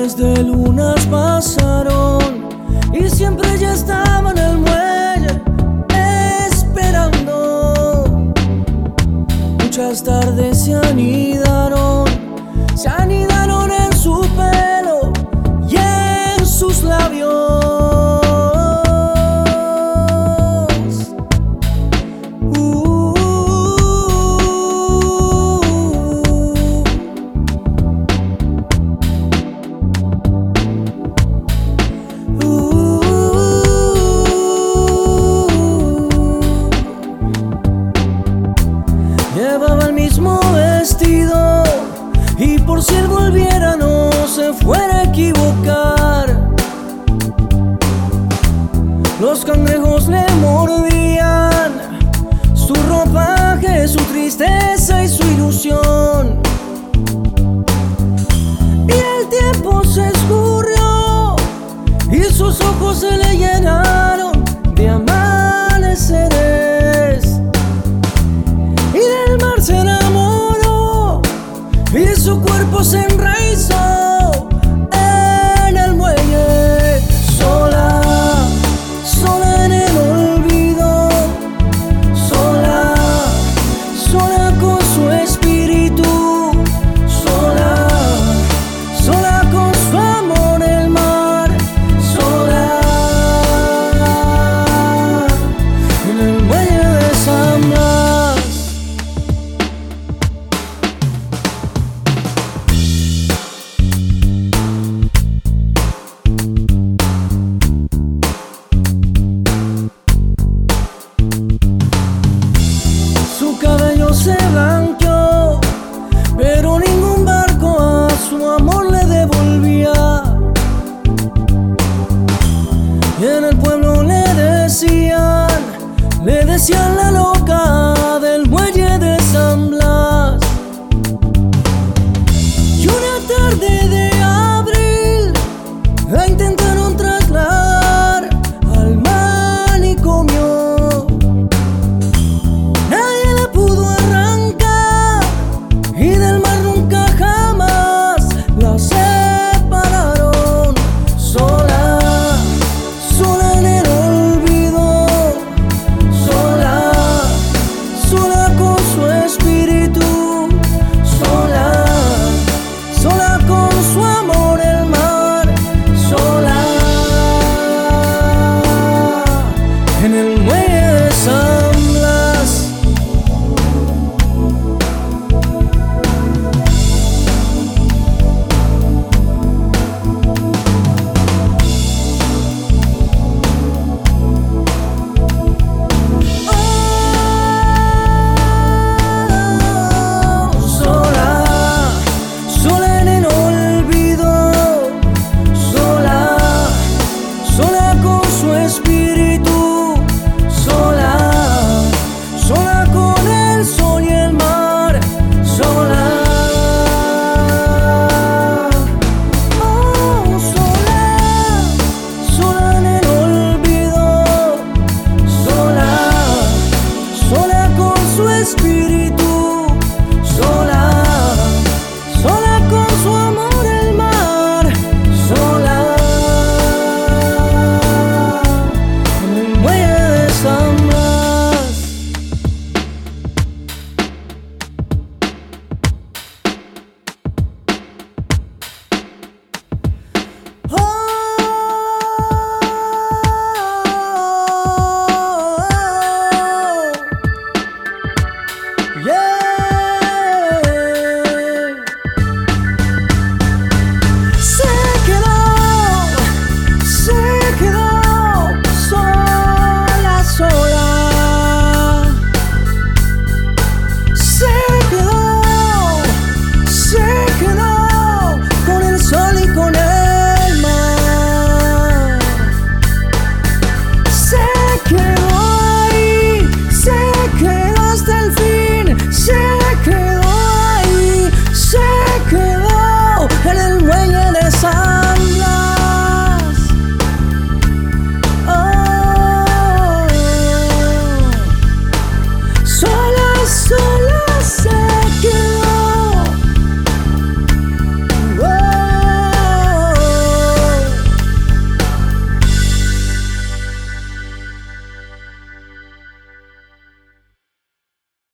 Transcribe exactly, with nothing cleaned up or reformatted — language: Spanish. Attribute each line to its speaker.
Speaker 1: Miles de lunas pasaron y siempre ya estaba en el muelle esperando. Muchas tardes se anidaron, se anidaron en su pelo y en sus labios. Llevaba el mismo vestido y por si él volviera no se fuera a equivocar. Los cangrejos le mordían su ropaje, su tristeza y su ilusión. Y el tiempo se escurrió y sus ojos se le llenaron de amaneceres. Y del mar se enamoró y su cuerpo se enraizó en el muelle. Sola, sola en el olvido, sola, sola con su espíritu, sola, sola con su amor en el mar, sola en el muelle de San Blas. Su cabello se blanqueó, pero ningún barco a su amor le devolvía. Y en el pueblo le decían, le decían la loca.